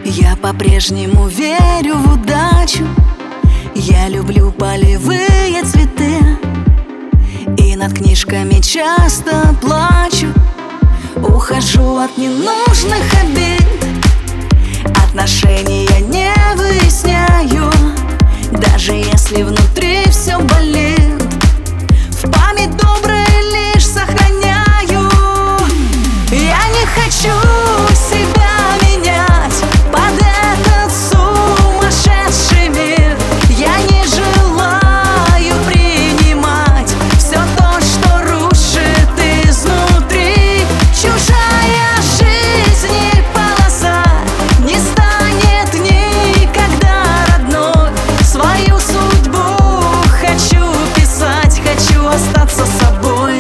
Я по-прежнему верю в удачу. Я люблю полевые цветы, и над книжками часто плачу. Ухожу от ненужных обид, отношения не выясняю, даже если внутри все болит. В память доброе лишь сохраняю. Я не хочу себя менять под этот сумасшедший мир. Я не желаю принимать все то, что рушит изнутри. Чужая жизнь и полоса не станет никогда родной. Свою судьбу хочу писать, хочу остаться собой.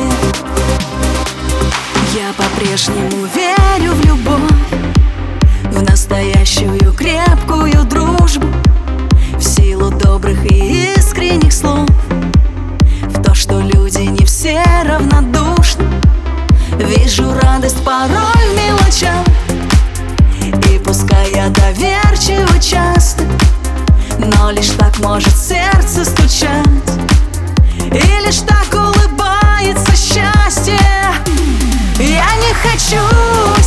Я по-прежнему верю в любовь, в настоящую крепкую дружбу, в силу добрых и искренних слов, в то, что люди не все равнодушны. Вижу радость порой в мелочах, и пускай я доверчива часто, но лишь так может сердце стучать, и лишь так улыбается счастье. Я не хочу